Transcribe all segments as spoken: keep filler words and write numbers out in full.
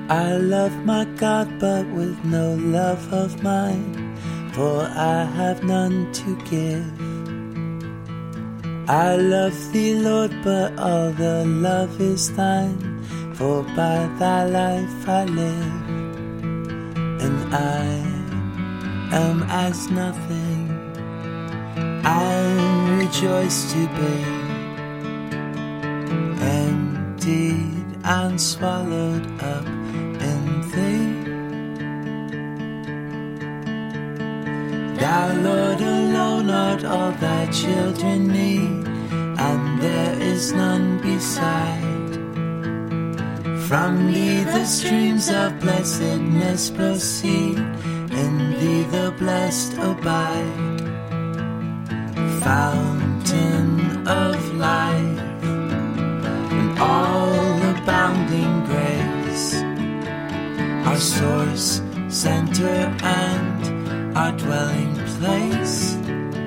I love my God, but with no love of mine, for I have none to give. I love thee, Lord, but all the love is thine, for by thy life I live, and I am as nothing. I rejoice to be emptied and swallowed up in thee. Thou, Lord, alone art all thy children need, and there is none beside. From thee the streams of blessedness proceed, in thee the blessed abide. Fountain of life, and all abounding grace, our source, center, and our dwelling place.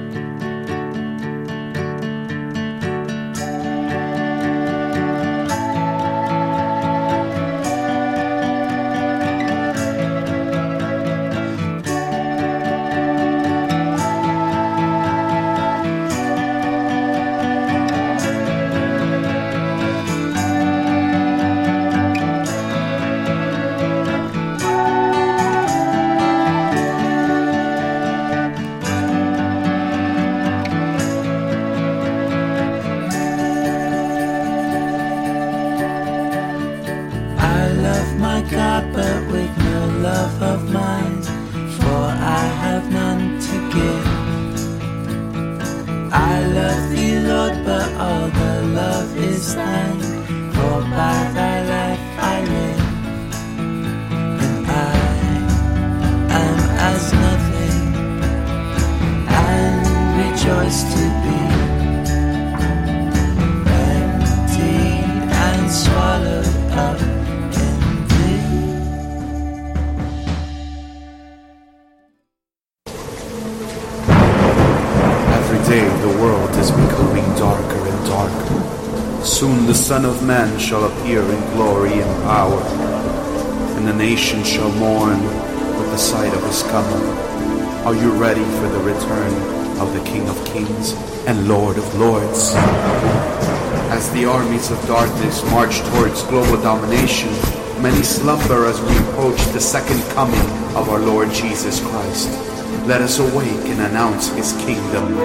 Soon the Son of Man shall appear in glory and power, and the nations shall mourn with the sight of his coming. Are you ready for the return of the King of Kings and Lord of Lords? As the armies of darkness march towards global domination, many slumber as we approach the second coming of our Lord Jesus Christ. Let us awake and announce his kingdom.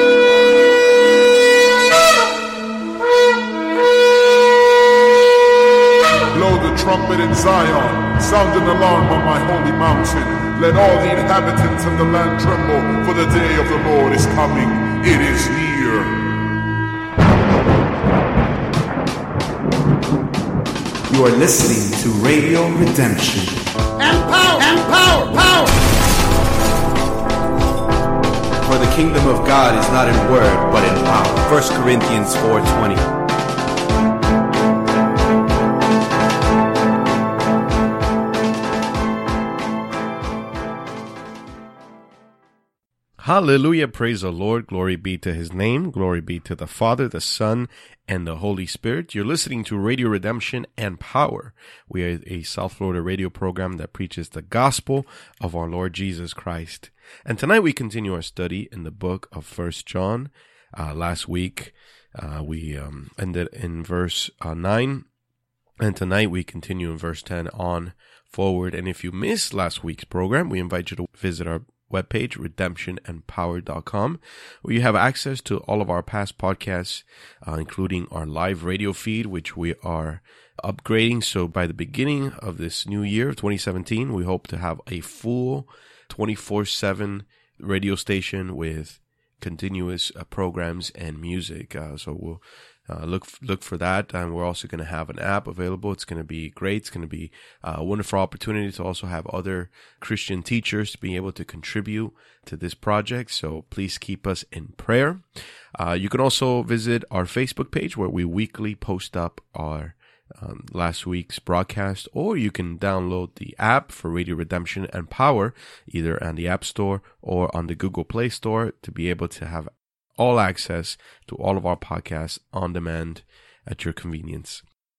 Blow the trumpet in Zion, sound an alarm on my holy mountain. Let all the inhabitants of the land tremble, for the day of the Lord is coming. It is near. You are listening to Radio Redemption. And power! And power! Power! For the kingdom of God is not in word, but in power. First Corinthians four twenty. Hallelujah, praise the Lord, glory be to his name, glory be to the Father, the Son, and the Holy Spirit. You're listening to Radio Redemption and Power. We are a South Florida radio program that preaches the gospel of our Lord Jesus Christ. And tonight we continue our study in the book of First John. Uh, last week uh, we um, ended in verse uh, nine, and tonight we continue in verse ten on forward. And if you missed last week's program, we invite you to visit our webpage, redemption and power dot com, where you have access to all of our past podcasts, uh, including our live radio feed, which we are upgrading. So by the beginning of this new year, twenty seventeen, we hope to have a full twenty-four seven radio station with continuous uh, programs and music. Uh, so we'll Uh, look look for that, and we're also going to have an app available. It's going to be great. It's going to be a wonderful opportunity to also have other Christian teachers to be able to contribute to this project. So please keep us in prayer. Uh, you can also visit our Facebook page, where we weekly post up our um, last week's broadcast, or you can download the app for Radio Redemption and Power, either on the App Store or on the Google Play Store, to be able to have all access to all of our podcasts on demand at your convenience.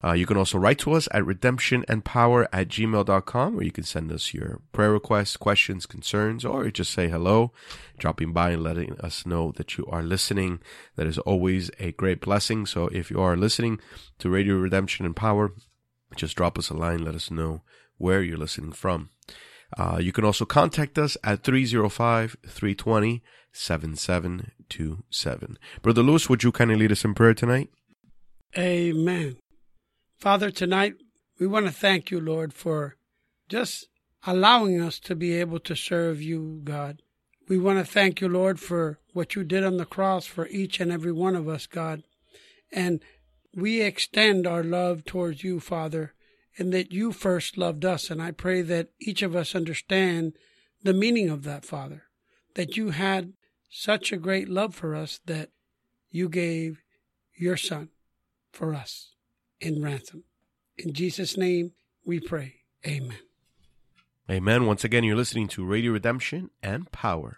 Uh, you can also write to us at redemptionandpower at gmail dot com, or you can send us your prayer requests, questions, concerns, or just say hello, dropping by and letting us know that you are listening. That is always a great blessing. So if you are listening to Radio Redemption and Power, just drop us a line, let us know where you're listening from. Uh, you can also contact us at three oh five, three two zero, seven seven two seven. Brother Lewis, would you kindly lead us in prayer tonight? Amen. Father, tonight we want to thank you, Lord, for just allowing us to be able to serve you, God. We want to thank you, Lord, for what you did on the cross for each and every one of us, God. And we extend our love towards you, Father, and that you first loved us. And I pray that each of us understand the meaning of that, Father, that you had such a great love for us that you gave your Son for us in ransom. In Jesus' name we pray. Amen. Amen. Once again, you're listening to Radio Redemption and Power.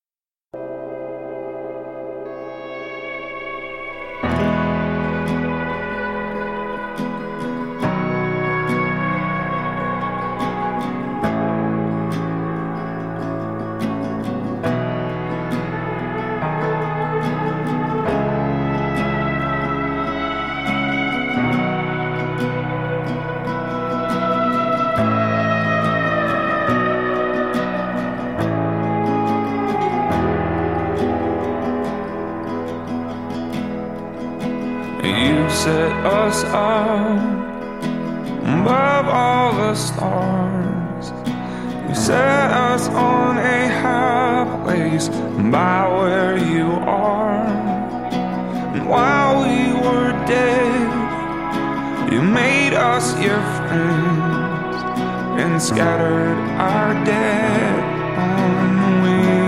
Set us up above all the stars. You set us on a high place by where you are. And while we were dead, you made us your friends and scattered our dead on the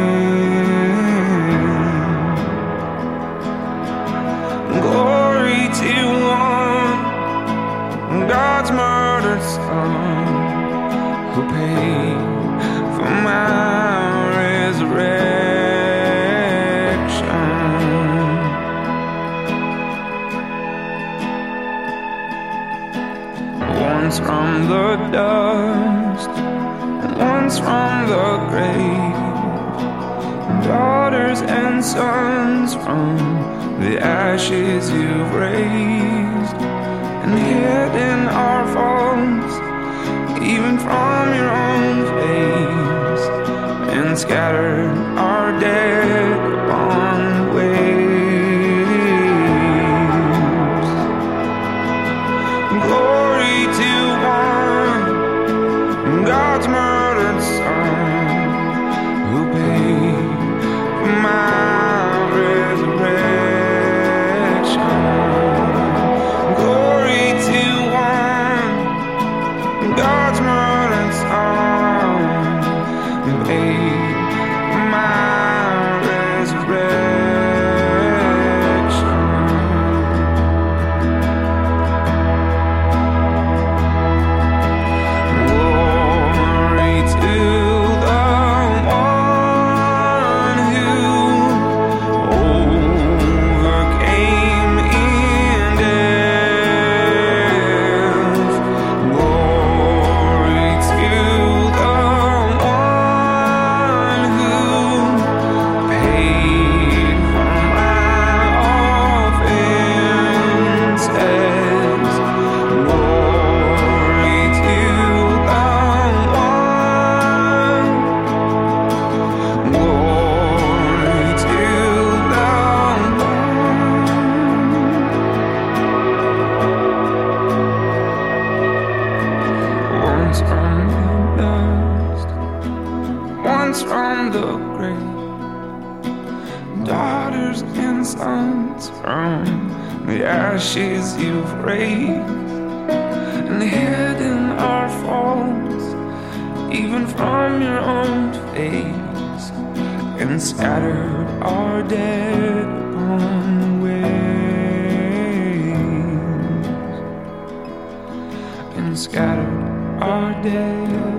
wind. Glory to one, God's murdered Son, who paid for my resurrection. Once from the dust, once from the grave, daughters and sons from the ashes you've raised, and hidden our faults even from your own face, and scattered our dead upon the waves. Glory to one, God's murdered Son, who paid for my resurrection. Glory to one, God's murdered Son, who paid for my resurrection. Glory to the one who overcame in death. Glory to the one who paid for my offenses. Glory to the one. Glory to the one. Once from the dust, once from the grave, daughters and sons from the ashes you've raised, and hidden our faults even from your own face, and scattered our dead upon the waves, and scattered our dead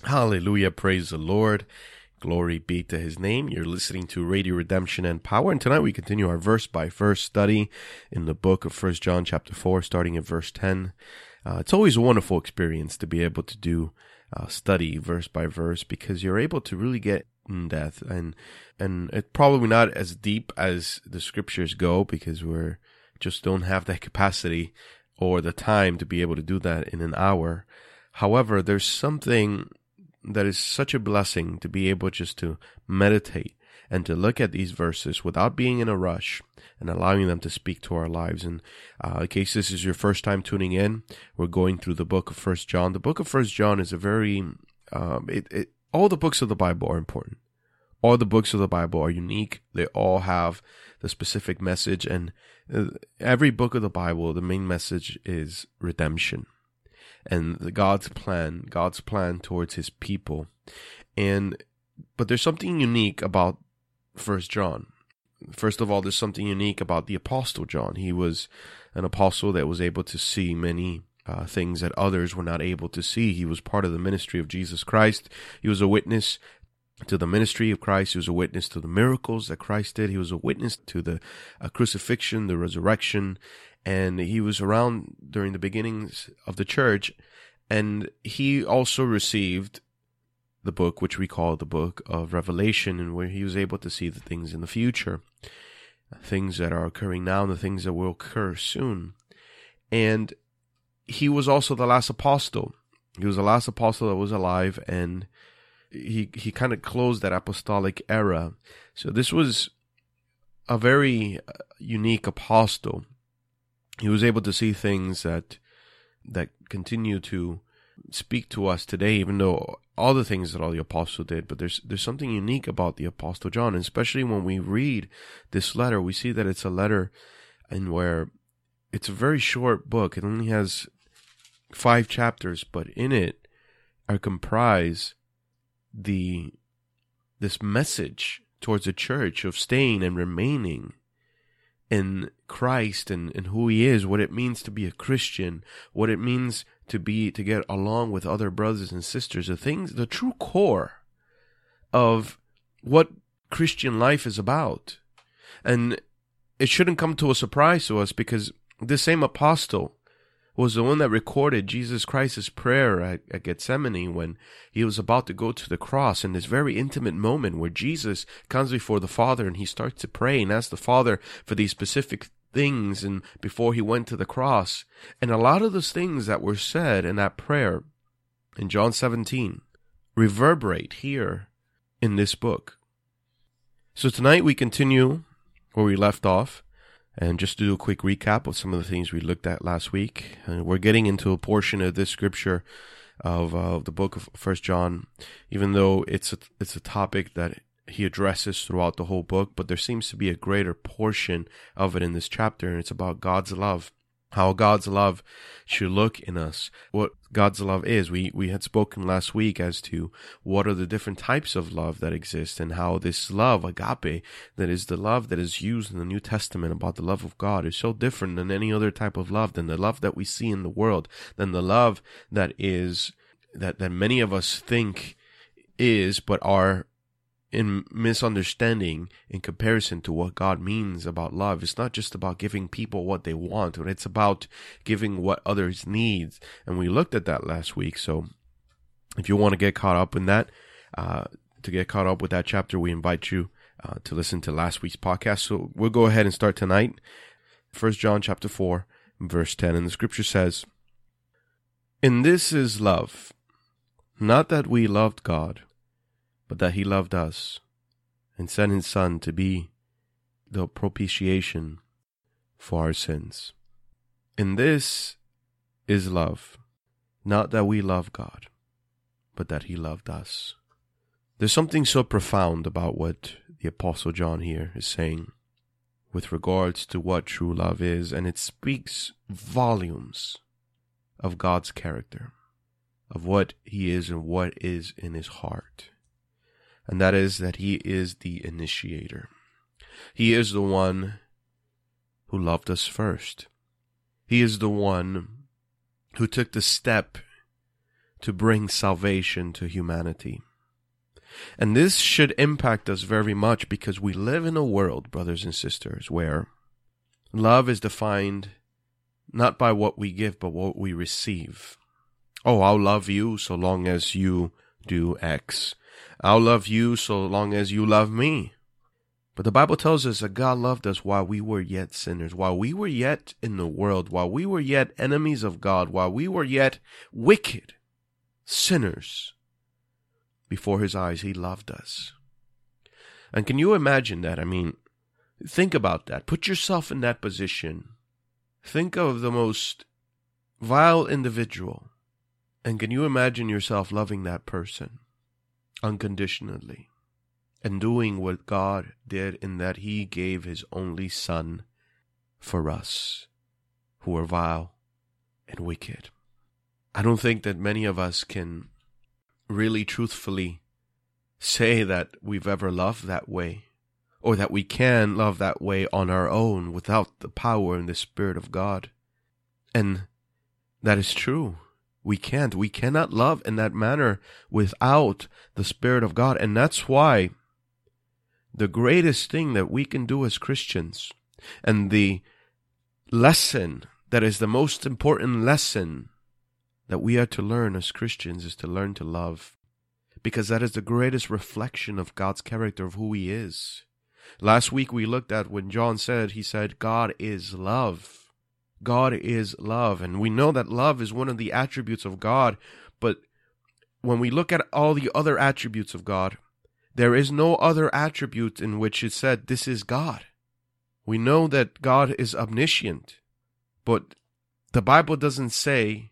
Hallelujah. Praise the Lord. Glory be to his name. You're listening to Radio Redemption and Power. And tonight we continue our verse by verse study in the book of First John chapter four, starting at verse ten. Uh, it's always a wonderful experience to be able to do uh, study verse by verse, because you're able to really get in depth, and and it's probably not as deep as the scriptures go, because we're just don't have that capacity or the time to be able to do that in an hour. However, there's something that is such a blessing to be able just to meditate and to look at these verses without being in a rush and allowing them to speak to our lives. And uh, in case this is your first time tuning in, we're going through the book of First John. The book of First John is a very, um, it, it, all the books of the Bible are important. All the books of the Bible are unique. They all have the specific message, and uh, every book of the Bible, the main message is redemption. And the God's plan, God's plan towards his people. And, but there's something unique about First John. First of all, there's something unique about the Apostle John. He was an apostle that was able to see many uh, things that others were not able to see. He was part of the ministry of Jesus Christ. He was a witness to the ministry of Christ. He was a witness to the miracles that Christ did. He was a witness to the uh, crucifixion, the resurrection. And he was around during the beginnings of the church, and he also received the book, which we call the book of Revelation, and where he was able to see the things in the future, things that are occurring now and the things that will occur soon. And he was also the last apostle. He was the last apostle that was alive, and he he kind of closed that apostolic era. So this was a very unique apostle. He was able to see things that that continue to speak to us today, even though all the things that all the apostles did. But there's there's something unique about the Apostle John, and especially when we read this letter, we see that it's a letter in where it's a very short book. It only has five chapters, but in it are comprised the this message towards the church of staying and remaining in Christ and, and who he is, what it means to be a Christian, what it means to be to get along with other brothers and sisters, the things, the true core of what Christian life is about. And it shouldn't come to a surprise to us, because this same apostle was the one that recorded Jesus Christ's prayer at, at Gethsemane when he was about to go to the cross, in this very intimate moment where Jesus comes before the Father and he starts to pray and ask the Father for these specific things, and before he went to the cross. And a lot of those things that were said in that prayer in John seventeen reverberate here in this book. So tonight we continue where we left off. And just to do a quick recap of some of the things we looked at last week, uh, we're getting into a portion of this scripture of uh, the book of First John, even though it's a, it's a topic that he addresses throughout the whole book, but there seems to be a greater portion of it in this chapter, and it's about God's love, how God's love should look in us, what God's love is. We we had spoken last week as to what are the different types of love that exist, and how this love, agape, that is the love that is used in the New Testament about the love of God, is so different than any other type of love, than the love that we see in the world, than the love that is, that, that many of us think is, but are in misunderstanding in comparison to what God means about love. It's not just about giving people what they want, but it's about giving what others need. And we looked at that last week. So if you want to get caught up in that, uh, to get caught up with that chapter, we invite you uh, to listen to last week's podcast. So we'll go ahead and start tonight. First John chapter four, verse ten. And the scripture says, "In this is love, not that we loved God, but that he loved us, and sent his Son to be the propitiation for our sins. In this is love, not that we love God, but that he loved us." There's something so profound about what the Apostle John here is saying with regards to what true love is, and it speaks volumes of God's character, of what he is and what is in his heart. And that is that he is the initiator. He is the one who loved us first. He is the one who took the step to bring salvation to humanity. And this should impact us very much because we live in a world, brothers and sisters, where love is defined not by what we give, but what we receive. Oh, I'll love you so long as you do X. I'll love you so long as you love me. But the Bible tells us that God loved us while we were yet sinners, while we were yet in the world, while we were yet enemies of God, while we were yet wicked sinners. Before his eyes, he loved us. And can you imagine that? I mean, think about that. Put yourself in that position. Think of the most vile individual. And can you imagine yourself loving that person unconditionally and doing what God did in that he gave his only son for us who are vile and wicked? I don't think that many of us can really truthfully say that we've ever loved that way, or that we can love that way on our own without the power and the Spirit of God. And that is true. We can't. We cannot love in that manner without the Spirit of God. And that's why the greatest thing that we can do as Christians, and the lesson that is the most important lesson that we are to learn as Christians, is to learn to love. Because that is the greatest reflection of God's character, of who he is. Last week we looked at when John said, he said, God is love. God is love. And we know that love is one of the attributes of God. But when we look at all the other attributes of God, there is no other attribute in which it said, this is God. We know that God is omniscient. But the Bible doesn't say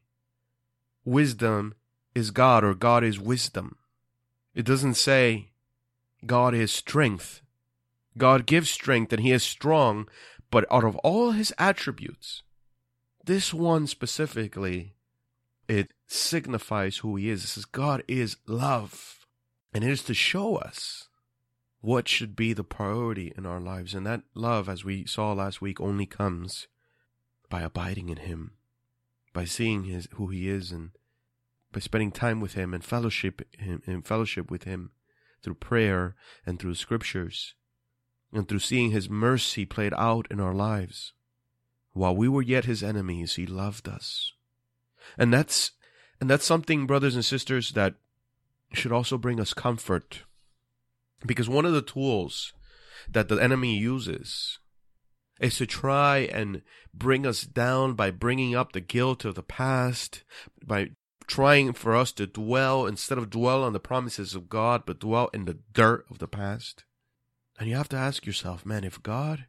wisdom is God or God is wisdom. It doesn't say God is strength. God gives strength and he is strong, but out of all his attributes, this one specifically, it signifies who he is. It says God is love. And it is to show us what should be the priority in our lives. And that love, as we saw last week, only comes by abiding in him, by seeing his who he is, and by spending time with him and fellowship him in fellowship with him through prayer and through scriptures, and through seeing his mercy played out in our lives. While we were yet his enemies, he loved us. And that's and that's something, brothers and sisters, that should also bring us comfort. Because one of the tools that the enemy uses is to try and bring us down by bringing up the guilt of the past, by trying for us to dwell, instead of dwell on the promises of God, but dwell in the dirt of the past. And you have to ask yourself, man, if God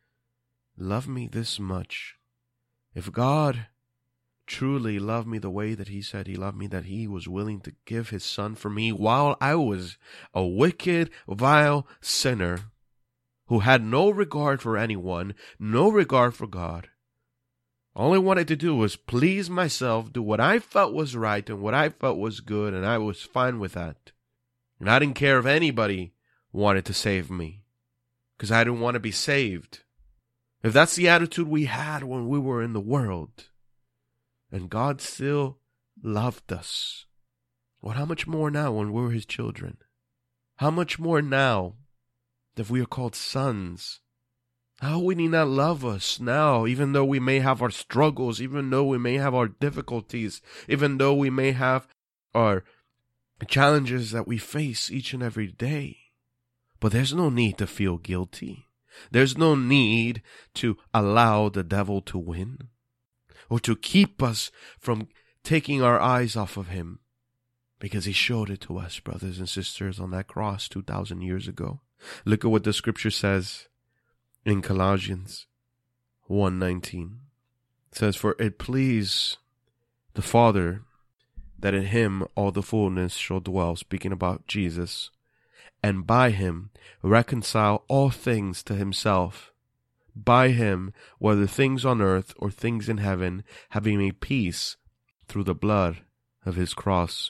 loved me this much, if God truly loved me the way that he said he loved me, that he was willing to give his son for me while I was a wicked, vile sinner who had no regard for anyone, no regard for God. All I wanted to do was please myself, do what I felt was right and what I felt was good, and I was fine with that. And I didn't care if anybody wanted to save me, because I didn't want to be saved. If that's the attitude we had when we were in the world, and God still loved us, well, how much more now when we're his children? How much more now that we are called sons? How will he not love us now, even though we may have our struggles, even though we may have our difficulties, even though we may have our challenges that we face each and every day? But there's no need to feel guilty. There's no need to allow the devil to win, or to keep us from taking our eyes off of him, because he showed it to us, brothers and sisters, on that cross two thousand years ago. Look at what the scripture says in Colossians one nineteen. It says, for it pleased the Father that in him all the fullness shall dwell, speaking about Jesus, and by him reconcile all things to himself. By him, whether things on earth or things in heaven, having made peace through the blood of his cross.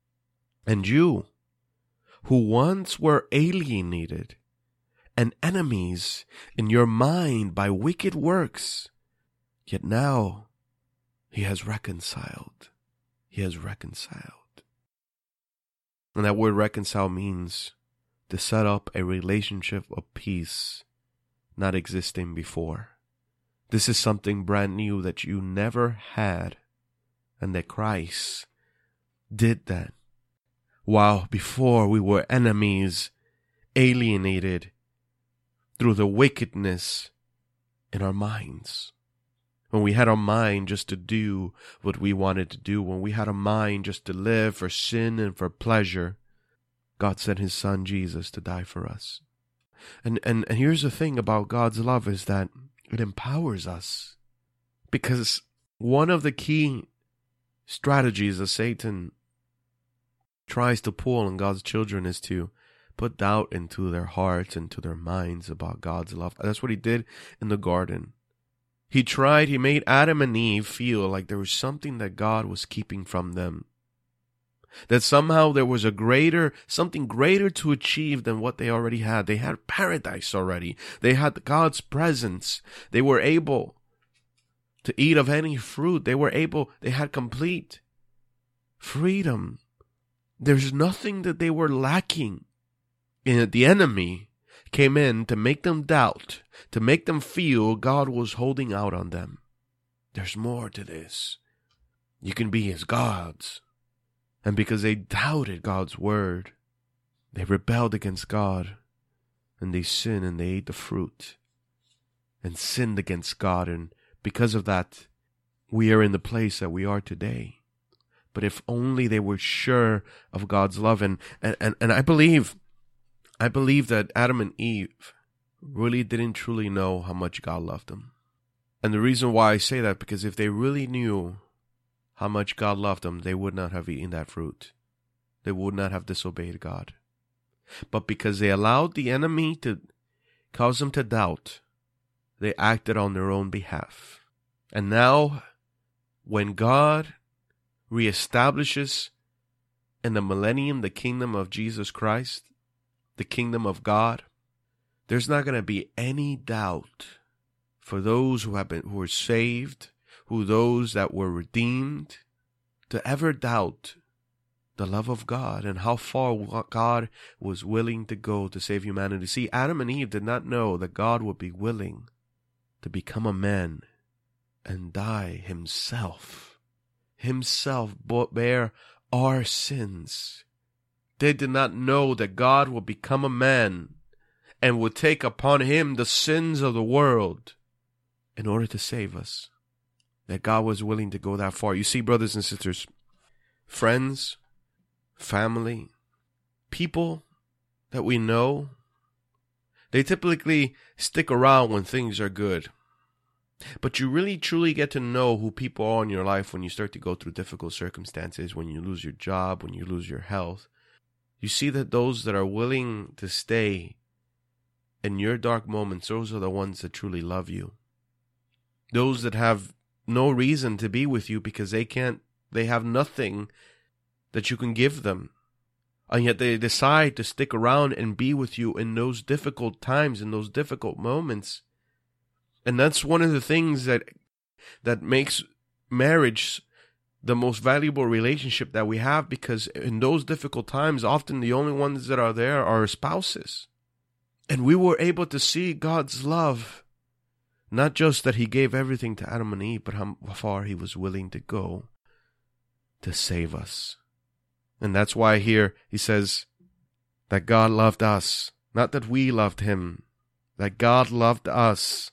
And you, who once were alienated and enemies in your mind by wicked works, yet now he has reconciled. He he has reconciled. And that word reconcile means to set up a relationship of peace not existing before. This is something brand new that you never had, and that Christ did that. While before we were enemies, alienated through the wickedness in our minds. When we had our mind just to do what we wanted to do, when we had a mind just to live for sin and for pleasure, God sent his son Jesus to die for us. And, and, and here's the thing about God's love is that it empowers us. Because one of the key strategies that Satan tries to pull on God's children is to put doubt into their hearts, into their minds about God's love. That's what he did in the garden. He tried, he made Adam and Eve feel like there was something that God was keeping from them. That somehow there was a greater, something greater to achieve than what they already had. They had paradise already. They had God's presence. They were able to eat of any fruit. They were able, they had complete freedom. There's nothing that they were lacking. And the enemy came in to make them doubt, to make them feel God was holding out on them. There's more to this. You can be his gods. And because they doubted God's word, they rebelled against God, and they sinned and they ate the fruit and sinned against God. And because of that, we are in the place that we are today. But if only they were sure of God's love. And, and, and, and I believe, I believe that Adam and Eve really didn't truly know how much God loved them. And the reason why I say that, because if they really knew how much God loved them, they would not have eaten that fruit. They would not have disobeyed God. But because they allowed the enemy to cause them to doubt, they acted on their own behalf. And now, when God reestablishes in the millennium the kingdom of Jesus Christ, the kingdom of God, there's not going to be any doubt for those who have been, who are saved, who those that were redeemed, to ever doubt the love of God and how far God was willing to go to save humanity. See, Adam and Eve did not know that God would be willing to become a man and die himself. Himself bear our sins. They did not know that God would become a man and would take upon him the sins of the world in order to save us. That God was willing to go that far. You see, brothers and sisters, friends, family, people that we know, they typically stick around when things are good. But you really truly get to know who people are in your life when you start to go through difficult circumstances, when you lose your job, when you lose your health. You see that those that are willing to stay in your dark moments, those are the ones that truly love you. Those that have no reason to be with you because they can't, they have nothing that you can give them. And yet they decide to stick around and be with you in those difficult times, in those difficult moments. And that's one of the things that that makes marriage the most valuable relationship that we have, because in those difficult times, often the only ones that are there are our spouses. And we were able to see God's love. Not just that he gave everything to Adam and Eve, but how far he was willing to go to save us. And that's why here he says that God loved us, not that we loved him, that God loved us,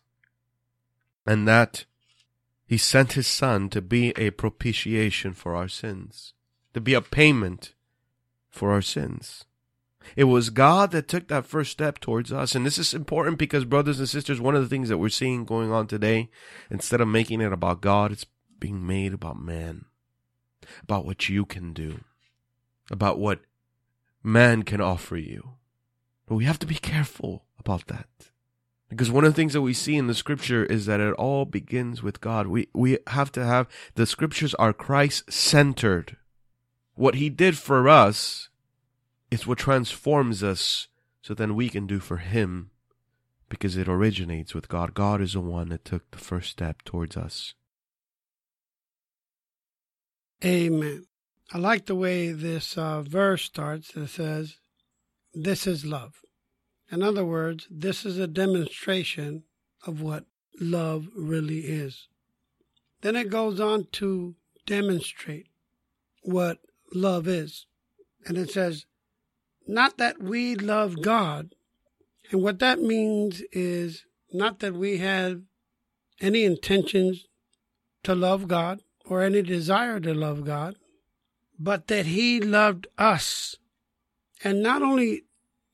and that he sent his son to be a propitiation for our sins, to be a payment for our sins. It was God that took that first step towards us. And this is important because, brothers and sisters, one of the things that we're seeing going on today, instead of making it about God, it's being made about man, about what you can do, about what man can offer you. But we have to be careful about that. Because one of the things that we see in the scripture is that it all begins with God. We, we have to have, the scriptures are Christ-centered. What he did for us, it's what transforms us so then we can do for him, because it originates with God. God is the one that took the first step towards us. Amen. I like the way this uh, verse starts. It says, this is love. In other words, this is a demonstration of what love really is. Then it goes on to demonstrate what love is. And it says, not that we love God. And what that means is not that we have any intentions to love God or any desire to love God, but that He loved us. And not only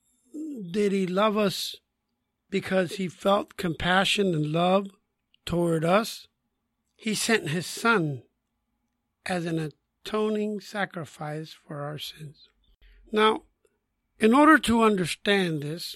did He love us because He felt compassion and love toward us, He sent His Son as an atoning sacrifice for our sins. Now, in order to understand this,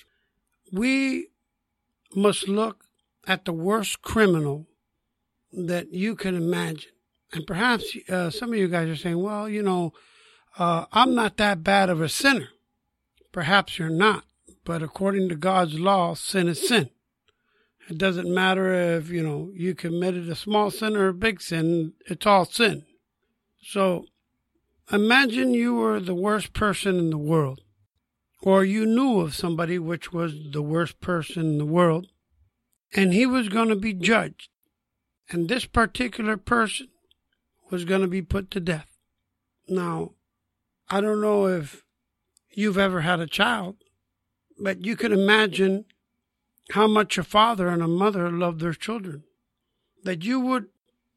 we must look at the worst criminal that you can imagine. And perhaps uh, some of you guys are saying, well, you know, uh, I'm not that bad of a sinner. Perhaps you're not. But according to God's law, sin is sin. It doesn't matter if, you know, you committed a small sin or a big sin. It's all sin. So imagine you were the worst person in the world, or you knew of somebody which was the worst person in the world, and he was going to be judged. And this particular person was going to be put to death. Now, I don't know if you've ever had a child, but you can imagine how much a father and a mother love their children. That you would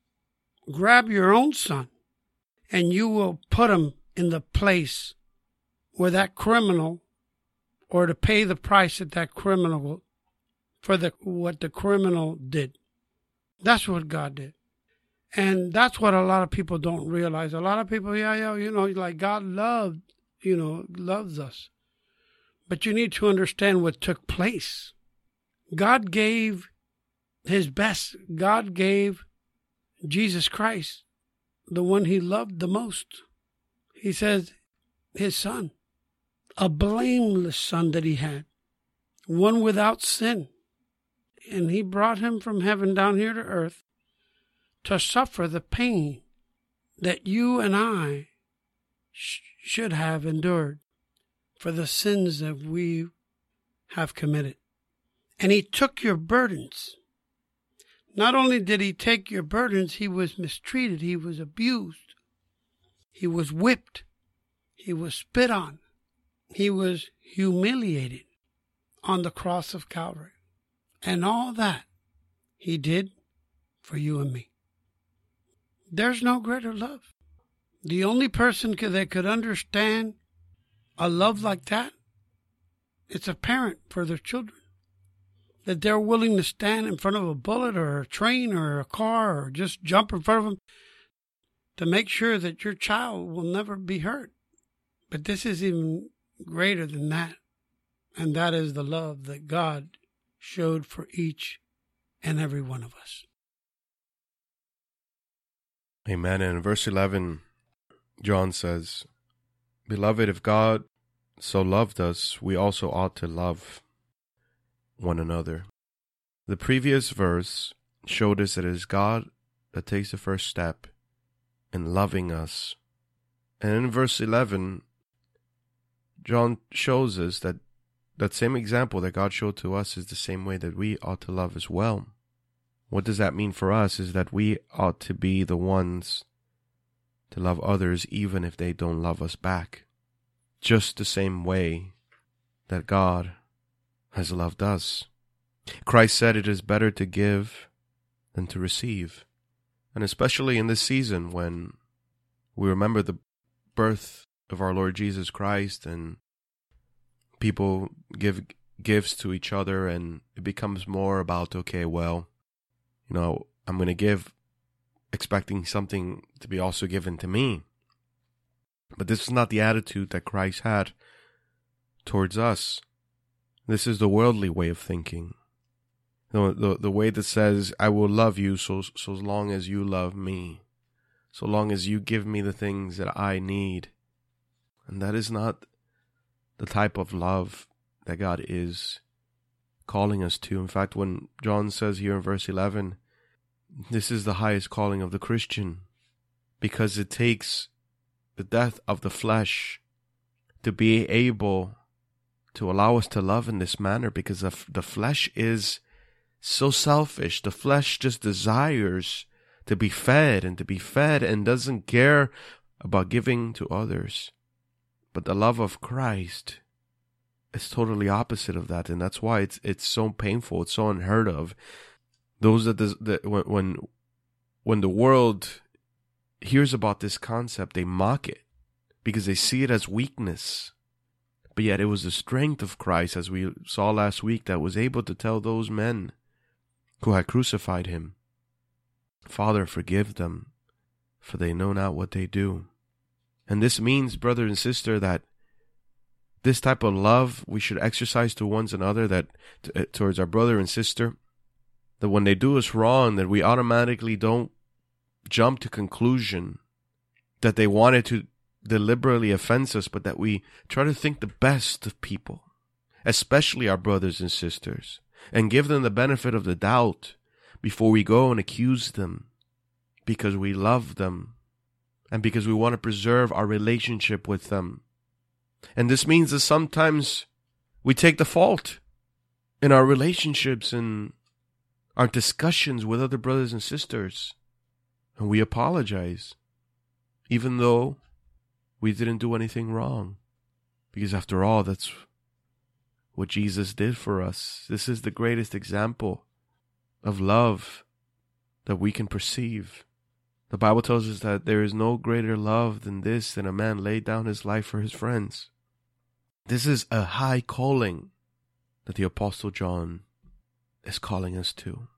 grab your own son and you will put him in the place where that criminal, or to pay the price that that criminal, for the what the criminal did. That's what God did. And that's what a lot of people don't realize. A lot of people, yeah, yeah, you know, like God loved, you know, loves us. But you need to understand what took place. God gave His best. God gave Jesus Christ, the one He loved the most. He says His Son, a blameless Son that He had, one without sin. And He brought Him from heaven down here to earth to suffer the pain that you and I sh- should have endured for the sins that we have committed. And He took your burdens. Not only did He take your burdens, He was mistreated, He was abused, He was whipped, He was spit on, He was humiliated on the cross of Calvary. And all that He did for you and me. There's no greater love. The only person that could understand a love like that, it's a parent for their children. That they're willing to stand in front of a bullet or a train or a car or just jump in front of them to make sure that your child will never be hurt. But this is even greater than that. And that is the love that God showed for each and every one of us. Amen. And in verse eleven, John says, Beloved, if God so loved us, we also ought to love one another. The previous verse showed us that it is God that takes the first step in loving us. And in verse eleven, John shows us that that same example that God showed to us is the same way that we ought to love as well. What does that mean for us is that we ought to be the ones to love others even if they don't love us back. Just the same way that God has loved us. Christ said it is better to give than to receive. And especially in this season when we remember the birth of our Lord Jesus Christ and people give gifts to each other, and it becomes more about, okay, well, you know, I'm going to give expecting something to be also given to me. But this is not the attitude that Christ had towards us. This is the worldly way of thinking. The, the, the way that says, I will love you so, so long as you love me. So long as you give me the things that I need. And that is not the type of love that God is calling us to. In fact, when John says here in verse eleven, this is the highest calling of the Christian, because it takes the death of the flesh, to be able to allow us to love in this manner, because the, the flesh is so selfish. The flesh just desires to be fed and to be fed and doesn't care about giving to others. But the love of Christ is totally opposite of that, and that's why it's it's so painful. It's so unheard of. Those that, that when, when when the world hears about this concept, they mock it because they see it as weakness. But yet it was the strength of Christ, as we saw last week, that was able to tell those men who had crucified him, Father, forgive them, for they know not what they do. And this means, brother and sister, that this type of love we should exercise to one another, that t- towards our brother and sister, that when they do us wrong, that we automatically don't jump to conclusion that they wanted to deliberately offend us, but that we try to think the best of people, especially our brothers and sisters, and give them the benefit of the doubt before we go and accuse them, because we love them and because we want to preserve our relationship with them. And this means that sometimes we take the fault in our relationships and our discussions with other brothers and sisters, and we apologize, even though we didn't do anything wrong. Because after all, that's what Jesus did for us. This is the greatest example of love that we can perceive. The Bible tells us that there is no greater love than this, than a man laid down his life for his friends. This is a high calling that the Apostle John is calling us to.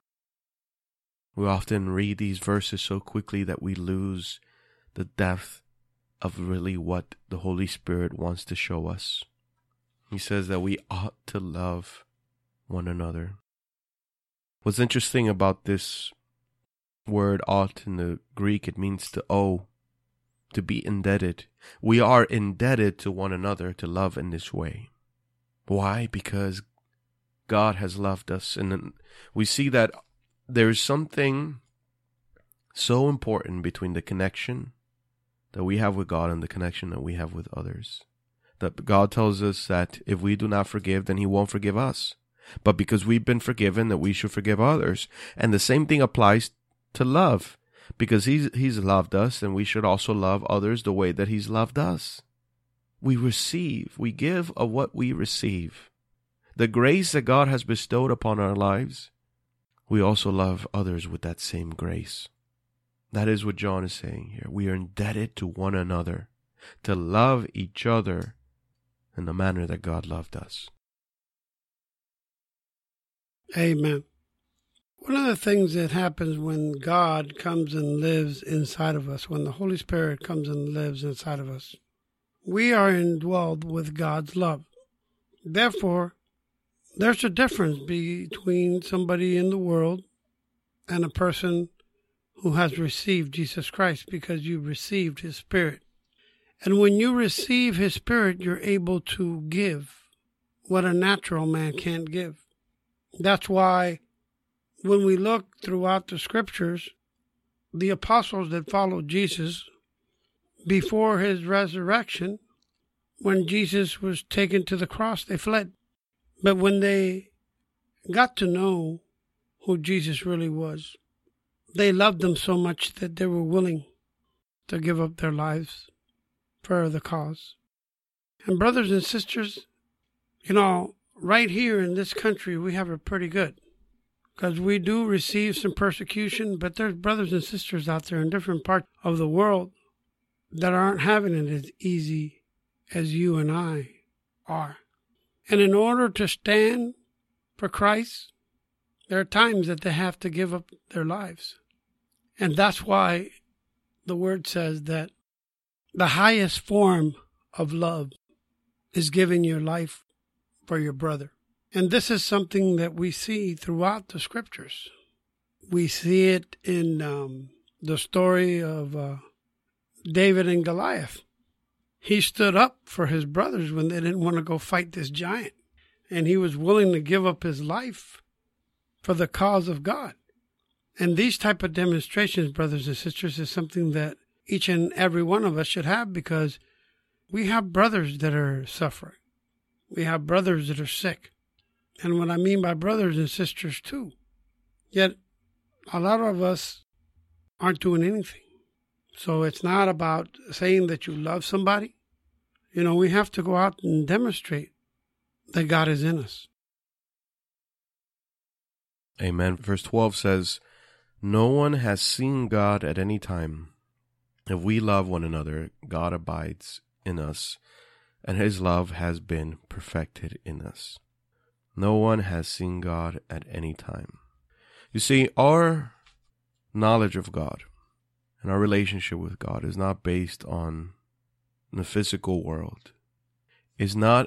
We often read these verses so quickly that we lose the depth of really what the Holy Spirit wants to show us. He says that we ought to love one another. What's interesting about this word ought in the Greek, it means to owe, to be indebted. We are indebted to one another to love in this way. Why? Because God has loved us. And we see that there is something so important between the connection that we have with God and the connection that we have with others. That God tells us that if we do not forgive, then He won't forgive us. But because we've been forgiven, that we should forgive others. And the same thing applies to love. Because He's, he's loved us, and we should also love others the way that He's loved us. We receive, we give of what we receive. The grace that God has bestowed upon our lives, we also love others with that same grace. That is what John is saying here. We are indebted to one another to love each other in the manner that God loved us. Amen. One of the things that happens when God comes and lives inside of us, when the Holy Spirit comes and lives inside of us, we are indwelled with God's love. Therefore, there's a difference between somebody in the world and a person who has received Jesus Christ, because you received His Spirit. And when you receive His Spirit, you're able to give what a natural man can't give. That's why when we look throughout the Scriptures, the apostles that followed Jesus before His resurrection, when Jesus was taken to the cross, they fled. But when they got to know who Jesus really was, they loved Him so much that they were willing to give up their lives for the cause. And brothers and sisters, you know, right here in this country, we have it pretty good, because we do receive some persecution, but there's brothers and sisters out there in different parts of the world that aren't having it as easy as you and I are. And in order to stand for Christ, there are times that they have to give up their lives. And that's why the Word says that the highest form of love is giving your life for your brother. And this is something that we see throughout the Scriptures. We see it in um, the story of uh, David and Goliath. He stood up for his brothers when they didn't want to go fight this giant. And he was willing to give up his life for the cause of God. And these type of demonstrations, brothers and sisters, is something that each and every one of us should have, because we have brothers that are suffering. We have brothers that are sick. And what I mean by brothers and sisters too. Yet a lot of us aren't doing anything. So it's not about saying that you love somebody. You know, we have to go out and demonstrate that God is in us. Amen. Verse twelve says, no one has seen God at any time. If we love one another, God abides in us, and his love has been perfected in us. No one has seen God at any time. You see, our knowledge of God and our relationship with God is not based on the physical world. It's not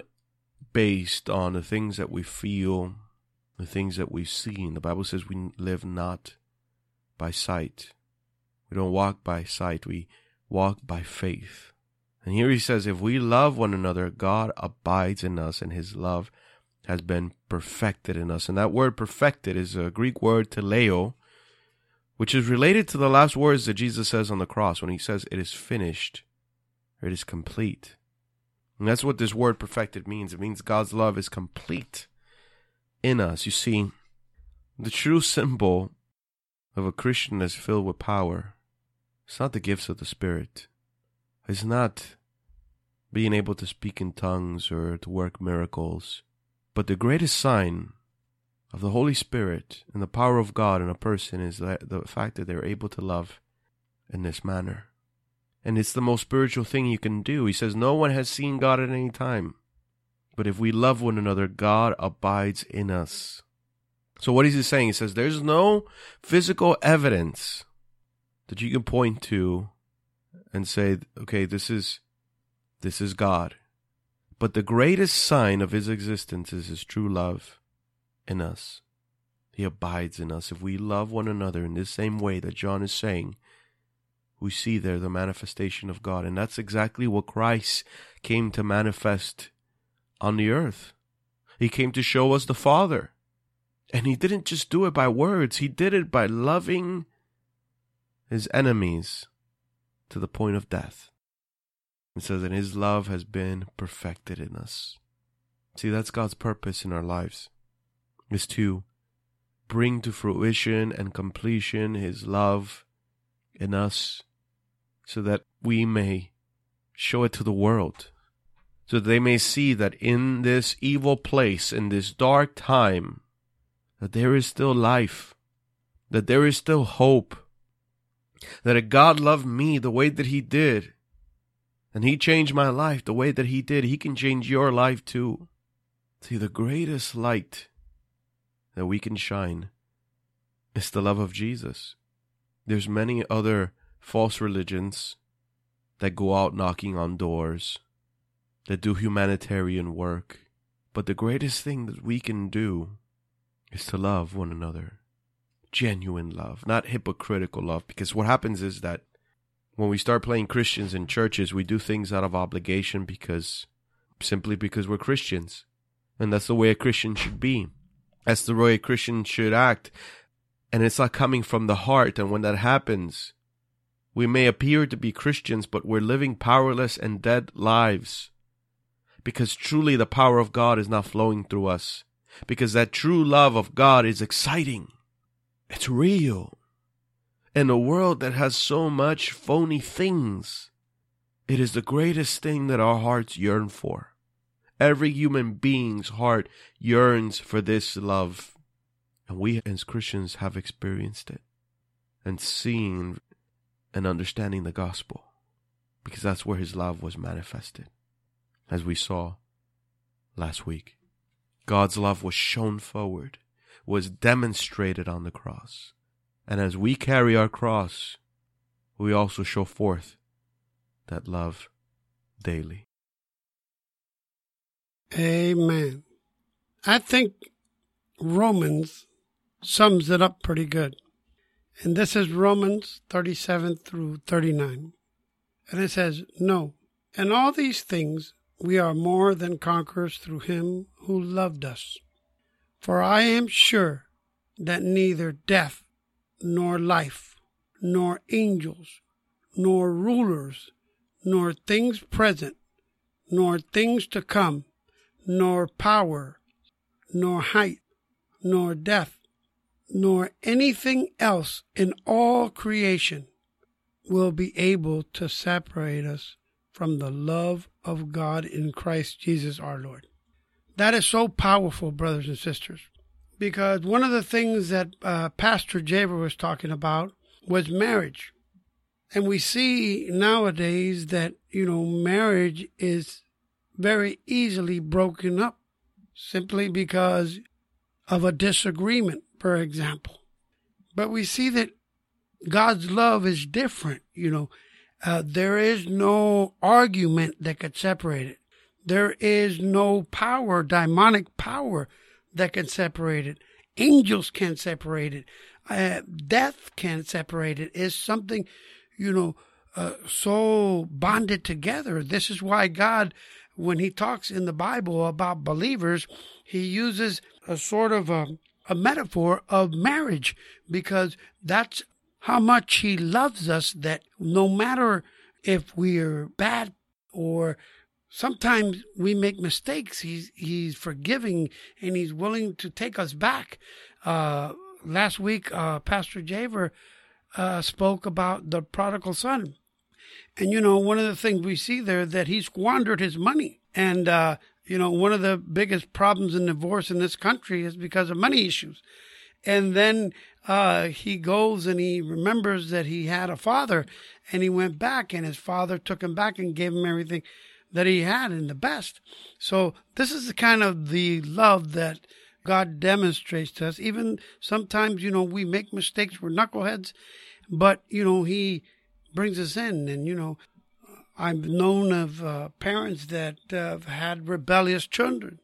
based on the things that we feel, the things that we've seen. The Bible says we live not by sight. We don't walk by sight. We walk by faith. And here he says, if we love one another, God abides in us, and his love has been perfected in us. And that word perfected is a Greek word teleo, which is related to the last words that Jesus says on the cross when he says, it is finished, or it is complete. And that's what this word perfected means. It means God's love is complete in us. You see, the true symbol of a Christian that's filled with power, it's not the gifts of the Spirit. It's not being able to speak in tongues or to work miracles. But the greatest sign of the Holy Spirit and the power of God in a person is that the fact that they're able to love in this manner. And it's the most spiritual thing you can do. He says, no one has seen God at any time. But if we love one another, God abides in us. So what is he saying? He says, there's no physical evidence that you can point to and say, okay, this is this is God. But the greatest sign of his existence is his true love in us. He abides in us. If we love one another in this same way that John is saying, we see there the manifestation of God. And that's exactly what Christ came to manifest on the earth. He came to show us the Father. And he didn't just do it by words. He did it by loving his enemies to the point of death. It says, and his love has been perfected in us. See, that's God's purpose in our lives, is to bring to fruition and completion his love in us so that we may show it to the world, so that they may see that in this evil place, in this dark time, that there is still life, that there is still hope, that if God loved me the way that he did, and he changed my life the way that he did, he can change your life too. See, the greatest light that we can shine is the love of Jesus. There's many other false religions that go out knocking on doors, that do humanitarian work. But the greatest thing that we can do is to love one another. Genuine love, not hypocritical love. Because what happens is that when we start playing Christians in churches, we do things out of obligation because, simply because we're Christians. And that's the way a Christian should be. That's the way a Christian should act. And it's not coming from the heart. And when that happens, we may appear to be Christians, but we're living powerless and dead lives. Because truly the power of God is not flowing through us. Because that true love of God is exciting. It's real. In a world that has so much phony things, it is the greatest thing that our hearts yearn for. Every human being's heart yearns for this love. And we as Christians have experienced it and seen and understanding the gospel. Because that's where his love was manifested. As we saw last week, God's love was shown forward, was demonstrated on the cross. And as we carry our cross, we also show forth that love daily. Amen. I think Romans sums it up pretty good. And this is Romans thirty-seven through thirty-nine. And it says, no, in all these things we are more than conquerors through him who loved us. For I am sure that neither death, nor life, nor angels, nor rulers, nor things present, nor things to come, nor power, nor height, nor depth, nor anything else in all creation will be able to separate us from the love of God in Christ Jesus our Lord. That is so powerful, brothers and sisters, because one of the things that uh, Pastor Javer was talking about was marriage. And we see nowadays that, you know, marriage is very easily broken up simply because of a disagreement, for example. But we see that God's love is different, you know. Uh, there is no argument that could separate it. There is no power, demonic power, that can separate it. Angels can't separate it. Uh, death can't separate it. It's something, you know, uh, so bonded together. This is why God, when he talks in the Bible about believers, he uses a sort of a, a metaphor of marriage, because that's how much he loves us, that no matter if we're bad or sometimes we make mistakes, he's, he's forgiving and he's willing to take us back. Uh, last week, uh, Pastor Javer uh, spoke about the prodigal son. And, you know, one of the things we see there, that he squandered his money. And, uh, you know, one of the biggest problems in divorce in this country is because of money issues. And then uh, he goes and he remembers that he had a father, and he went back, and his father took him back and gave him everything that he had and the best. So this is the kind of the love that God demonstrates to us. Even sometimes, you know, we make mistakes, we're knuckleheads, but, you know, he brings us in. And, you know, I've known of uh, parents that uh, have had rebellious children,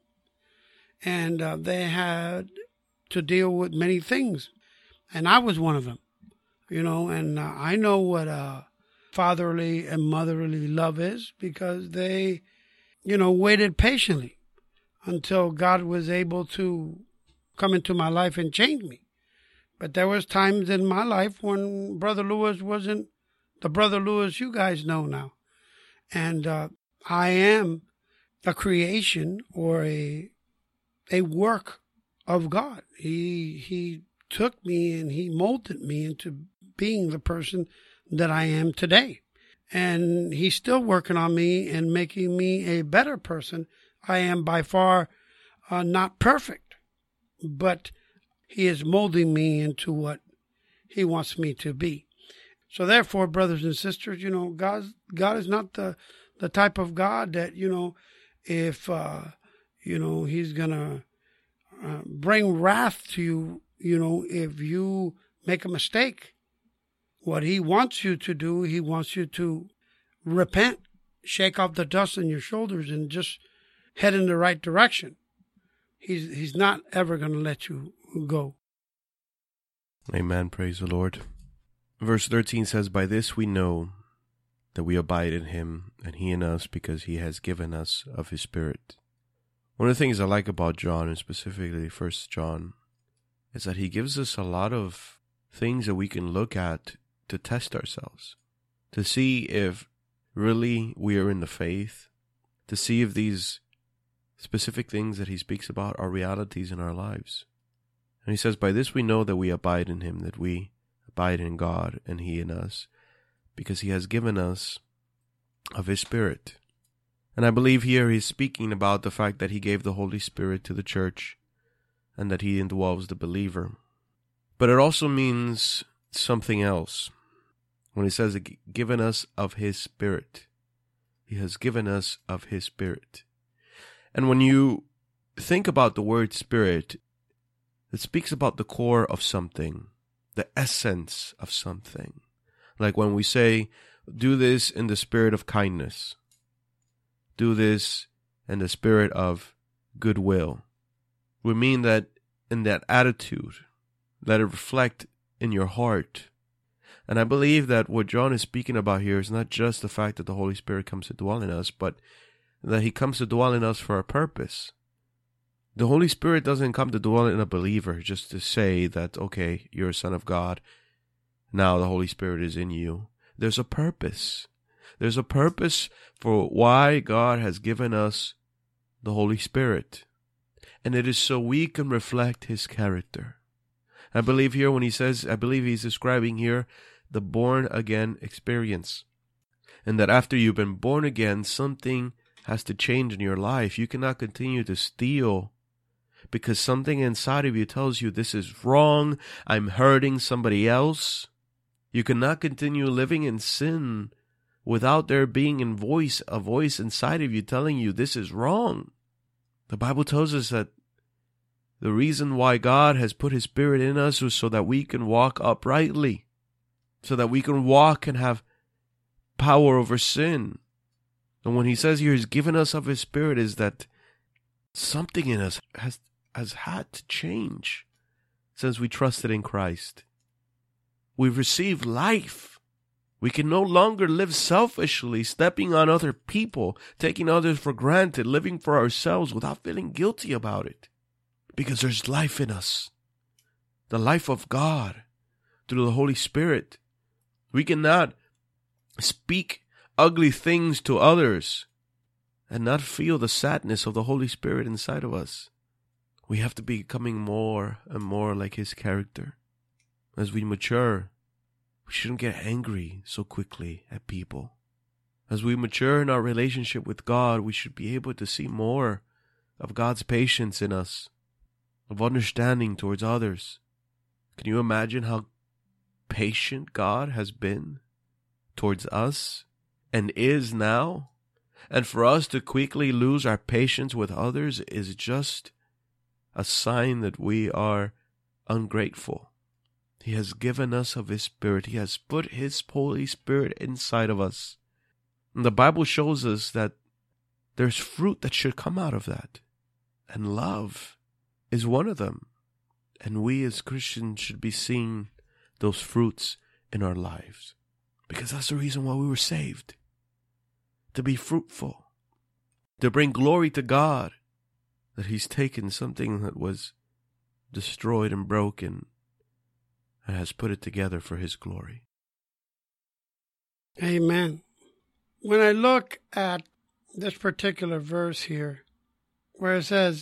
and uh, they had to deal with many things. And I was one of them, you know, and uh, I know what uh, fatherly and motherly love is, because they, you know, waited patiently until God was able to come into my life and change me. But there was times in my life when Brother Lewis wasn't the Brother Lewis you guys know now. And uh, I am a creation or a a work of God. He he took me and he molded me into being the person that I am today. And he's still working on me and making me a better person. I am by far uh, not perfect, but he is molding me into what he wants me to be. So therefore, brothers and sisters, you know, God, God is not the, the type of God that, you know, if, uh, you know, he's going to uh, bring wrath to you, you know, if you make a mistake. What he wants you to do, he wants you to repent, shake off the dust on your shoulders, and just head in the right direction. He's, he's not ever going to let you go. Amen. Praise the Lord. Verse thirteen says, "By this we know that we abide in him, and he in us, because he has given us of his Spirit." One of the things I like about John, and specifically First John, is that he gives us a lot of things that we can look at to test ourselves, to see if really we are in the faith, to see if these specific things that he speaks about are realities in our lives. And he says, "By this we know that we abide in him, that we abide in God and he in us, because he has given us of his Spirit." And I believe here he's speaking about the fact that he gave the Holy Spirit to the church and that he indwells the believer. But it also means something else. When he says, given us of his Spirit, he has given us of his Spirit. And when you think about the word Spirit, it speaks about the core of something, the essence of something. Like when we say, do this in the spirit of kindness, do this in the spirit of goodwill. We mean that in that attitude, let it reflect in your heart. And I believe that what John is speaking about here is not just the fact that the Holy Spirit comes to dwell in us, but that he comes to dwell in us for a purpose. The Holy Spirit doesn't come to dwell in a believer just to say that, okay, you're a son of God, now the Holy Spirit is in you. there's a purpose. There's a purpose for why God has given us the Holy Spirit. And it is so we can reflect His character. I believe here when he says, I believe he's describing here the born again experience. And that after you've been born again, something has to change in your life. You cannot continue to steal because something inside of you tells you this is wrong. I'm hurting somebody else. You cannot continue living in sin without there being a voice, a voice inside of you telling you this is wrong. The Bible tells us that the reason why God has put His Spirit in us was so that we can walk uprightly, so that we can walk and have power over sin. And when He says here He's given us of His Spirit, is that something in us has, has had to change since we trusted in Christ. We've received life. We can no longer live selfishly, stepping on other people, taking others for granted, living for ourselves without feeling guilty about it. Because there's life in us, the life of God through the Holy Spirit. We cannot speak ugly things to others and not feel the sadness of the Holy Spirit inside of us. We have to be becoming more and more like His character. As we mature, we shouldn't get angry so quickly at people. As we mature in our relationship with God, we should be able to see more of God's patience in us, of understanding towards others. Can you imagine how patient God has been towards us and is now? And for us to quickly lose our patience with others is just a sign that we are ungrateful. He has given us of His Spirit. He has put His Holy Spirit inside of us. And the Bible shows us that there's fruit that should come out of that. And love is one of them. And we as Christians should be seeing those fruits in our lives. Because that's the reason why we were saved. To be fruitful. To bring glory to God. That He's taken something that was destroyed and broken and has put it together for His glory. Amen. When I look at this particular verse here, where it says,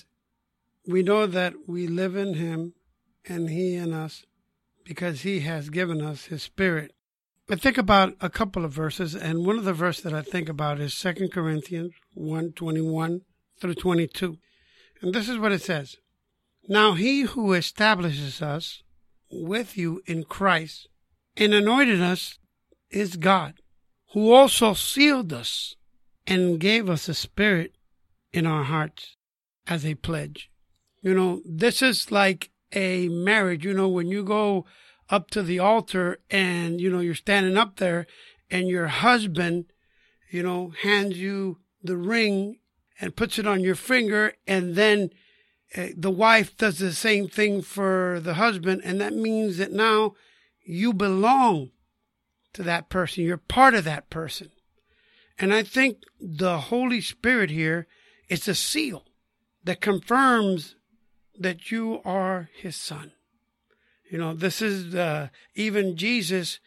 we know that we live in Him and He in us because He has given us His Spirit. I think about a couple of verses, and one of the verses that I think about is Second Corinthians one, twenty-one through twenty-two. And this is what it says. Now He who establishes us with you in Christ and anointed us is God, who also sealed us and gave us a Spirit in our hearts as a pledge. You know, this is like a marriage. You know, when you go up to the altar and, you know, you're standing up there and your husband, you know, hands you the ring and puts it on your finger, and then uh, the wife does the same thing for the husband, and that means that now you belong to that person. You're part of that person. And I think the Holy Spirit here is a seal that confirms that you are His son. You know, this is uh, even Jesus,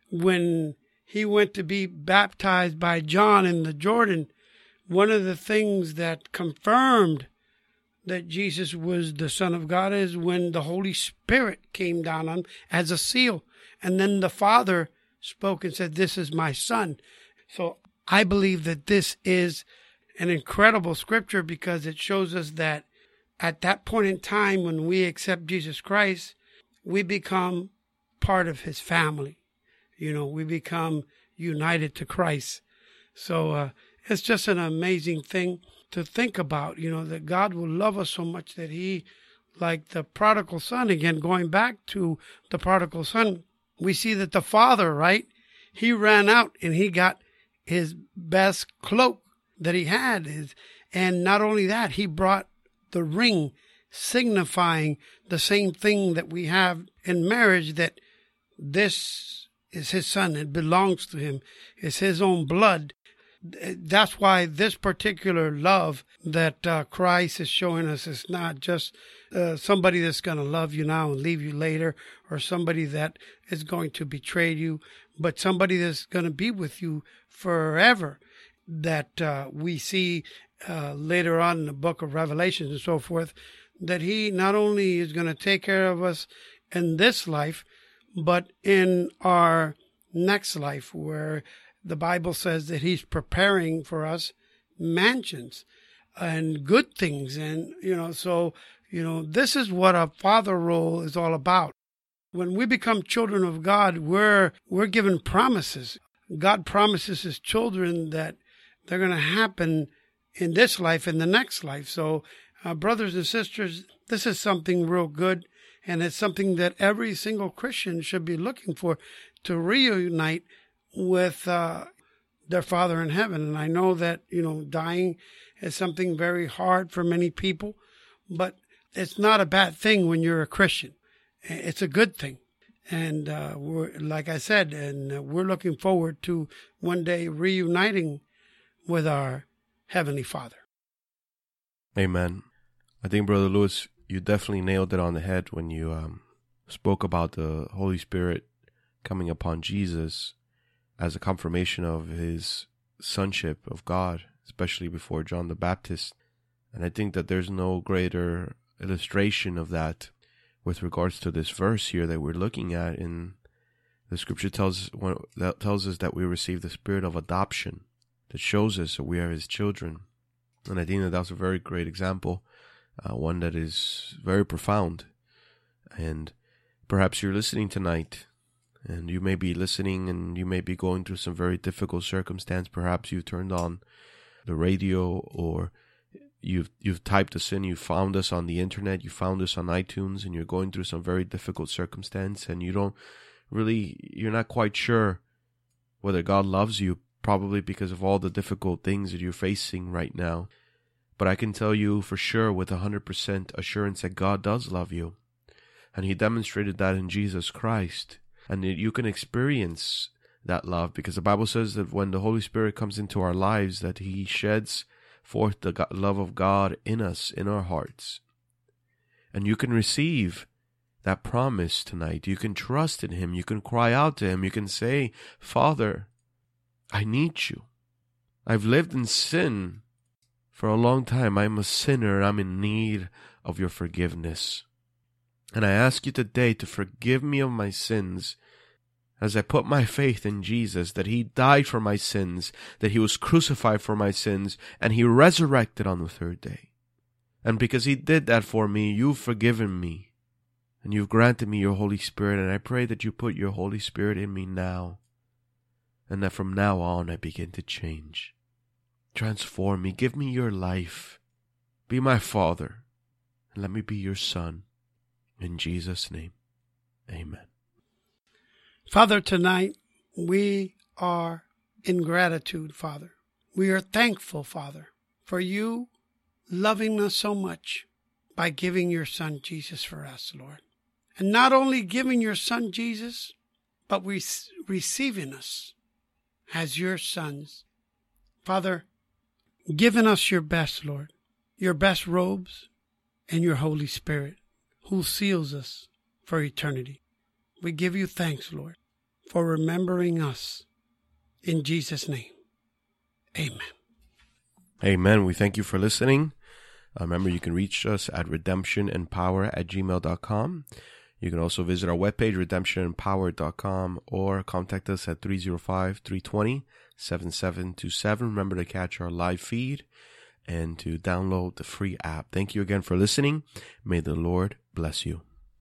when He went to be baptized by John in the Jordan, one of the things that confirmed that Jesus was the Son of God is when the Holy Spirit came down on him as a seal. And then the Father spoke and said, this is my Son. So I believe that this is an incredible scripture because it shows us that at that point in time when we accept Jesus Christ, we become part of His family. You know, we become united to Christ. So uh, it's just an amazing thing to think about, you know, that God will love us so much that He, like the prodigal son, again, going back to the prodigal son, we see that the father, right, he ran out and he got his best cloak that he had. His, and not only that, he brought the ring signifying the same thing that we have in marriage, that this is his son. It belongs to him. It's his own blood. That's why this particular love that uh, Christ is showing us is not just uh, somebody that's going to love you now and leave you later, or somebody that is going to betray you, but somebody that's going to be with you forever. That uh, we see uh, later on in the book of Revelation and so forth, that he not only is going to take care of us in this life, but in our next life, where the Bible says that he's preparing for us mansions and good things. And, you know, so, you know, this is what a father role is all about. When we become children of God, we're, we're given promises. God promises his children that they're going to happen in this life and the next life. So, uh, brothers and sisters, this is something real good. And it's something that every single Christian should be looking for, to reunite with uh, their Father in heaven. And I know that, you know, dying is something very hard for many people, but it's not a bad thing when you're a Christian. It's a good thing. And uh, we're, like I said, and we're looking forward to one day reuniting with our Heavenly Father. Amen. I think, Brother Lewis, you definitely nailed it on the head when you um, spoke about the Holy Spirit coming upon Jesus as a confirmation of his sonship of God, especially before John the Baptist. And I think that there's no greater illustration of that with regards to this verse here that we're looking at. In the scripture tells that tells us that we receive the spirit of adoption, that shows us that we are his children. And I think that that's a very great example, uh, one that is very profound. And perhaps you're listening tonight, and you may be listening and you may be going through some very difficult circumstance. Perhaps you've turned on the radio, or you've you've typed us in, you found us on the internet, you found us on iTunes, and you're going through some very difficult circumstance, and you don't really, you're not quite sure whether God loves you, probably because of all the difficult things that you're facing right now. But I can tell you for sure with one hundred percent assurance that God does love you. And he demonstrated that in Jesus Christ. And you can experience that love, because the Bible says that when the Holy Spirit comes into our lives, that he sheds forth the love of God in us, in our hearts. And you can receive that promise tonight. You can trust in him. You can cry out to him. You can say, Father, I need you. I've lived in sin for a long time. I'm a sinner. I'm in need of your forgiveness. And I ask you today to forgive me of my sins as I put my faith in Jesus, that he died for my sins, that he was crucified for my sins, and he resurrected on the third day. And because he did that for me, you've forgiven me, and you've granted me your Holy Spirit, and I pray that you put your Holy Spirit in me now, and that from now on I begin to change. Transform me, give me your life, be my Father, and let me be your Son. In Jesus' name, amen. Father, tonight we are in gratitude, Father. We are thankful, Father, for you loving us so much by giving your Son Jesus for us, Lord. And not only giving your Son Jesus, but re- receiving us as your sons. Father, giving us your best, Lord, your best robes and your Holy Spirit, who seals us for eternity. We give you thanks, Lord, for remembering us. In Jesus' name, amen. Amen. We thank you for listening. Uh, remember, you can reach us at redemption and power at gmail dot com. You can also visit our webpage, redemption and power dot com, or contact us at three oh five, three two zero, seven seven two seven. Remember to catch our live feed and to download the free app. Thank you again for listening. May the Lord bless you.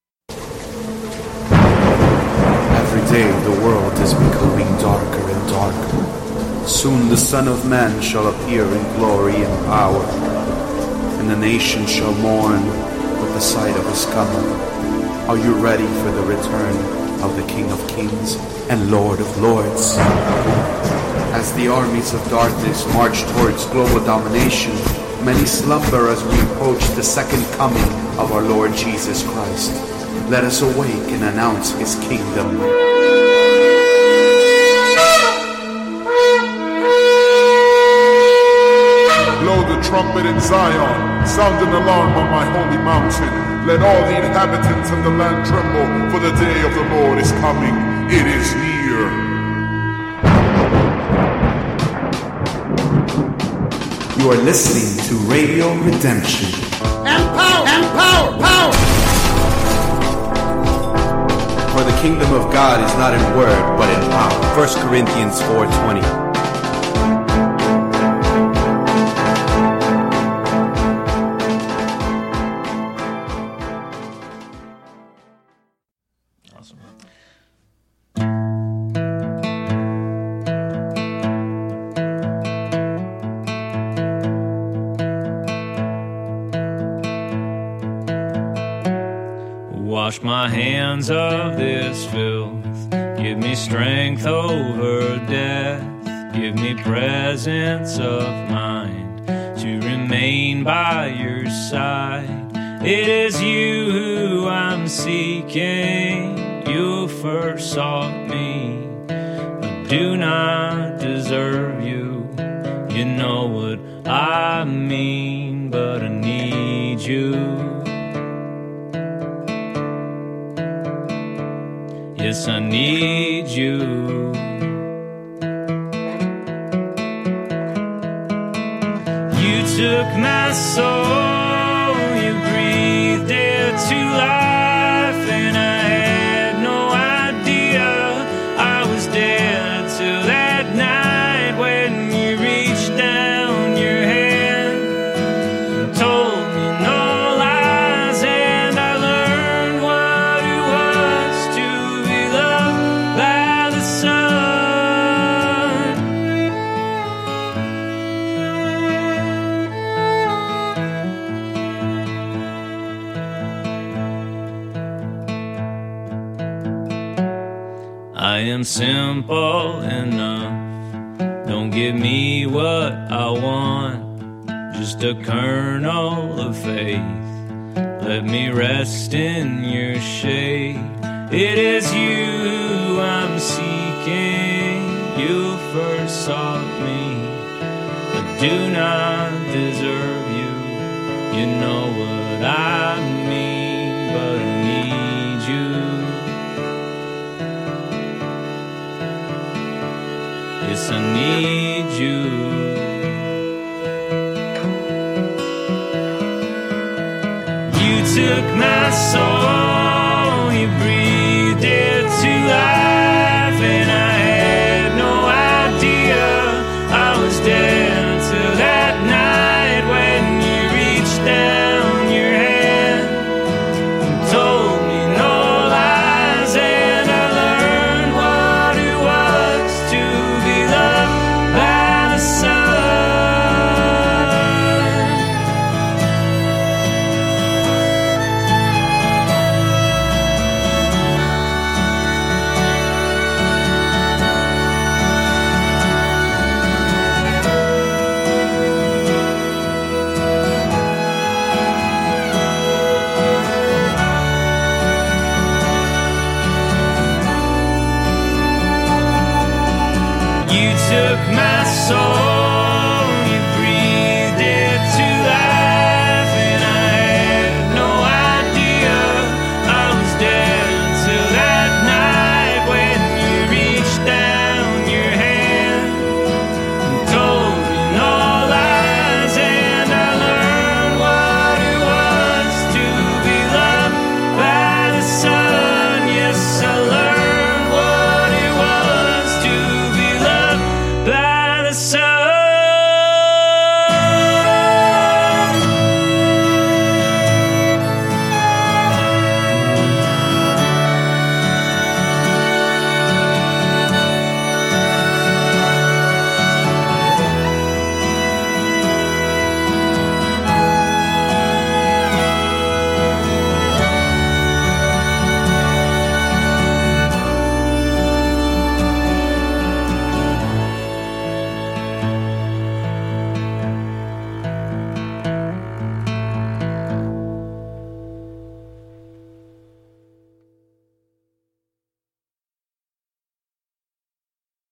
Every day the world is becoming darker and darker. Soon the Son of Man shall appear in glory and power, and the nations shall mourn with the sight of his coming. Are you ready for the return of the King of Kings and Lord of Lords? As the armies of darkness march towards global domination, many slumber as we approach the second coming of our Lord Jesus Christ. Let us awake and announce his kingdom. trumpet in Zion, sound an alarm on my holy mountain. Let all the inhabitants of the land tremble, for the day of the Lord is coming. It is near. You are listening to Radio Redemption. And power, and power, power. For the kingdom of God is not in word, but in power. First Corinthians four twenty. Wash my hands of this filth. Give me strength over death. Give me presence of mind to remain by your side. It is you who I'm seeking. You first sought me. I do not deserve you. You know what I mean, but I need you. Yes, I need you. You took my soul, you breathed it to life, and I had no idea I was dead till that night when you reached down your hand and told me no lies, and I learned what it was to be loved by the sun. I am simple enough. Don't give me what I want, just a kernel of faith. Let me rest in your shade. It is you who I'm seeking. You first sought me. I do not deserve you. You know what I mean, but I need you. Yes, I need you. You took my soul.